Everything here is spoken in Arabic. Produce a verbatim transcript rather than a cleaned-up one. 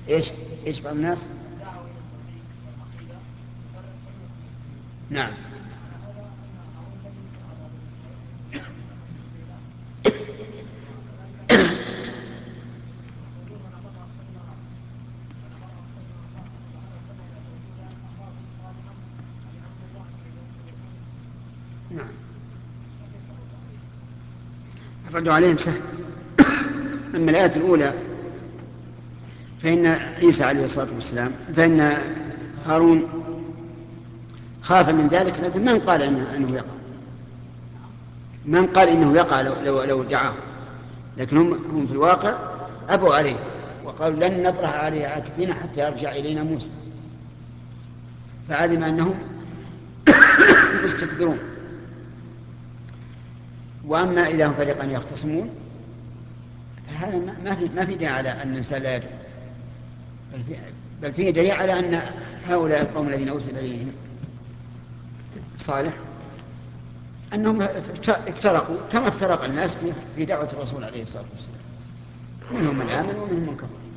إيش إيش بعض الناس؟ نعم. نعم. الرد عليهم سهل. أما الآية الأولى فإن عيسى عليه الصلاة والسلام فإن هارون خاف من ذلك، لكن من قال إنه, إنه يقع؟ من قال إنه يقع لو, لو, لو دعاه؟ لكن هم, هم في الواقع أبوا عليه وقالوا لن نبرح عليه عاكفين حتى يرجع إلينا موسى، فعلم أنهم مستكبرون. وأما إذا هم فريقان يختصمون فهذا ما في ما في دليل على أن الإنسان لا يدعو، بل, في بل فيه دليل على أن هؤلاء القوم الذين أرسل إليهم صالح أنهم افترقوا كما افترق الناس في دعوة الرسول عليه الصلاة والسلام، منهم من آمن ومنهم من كفر.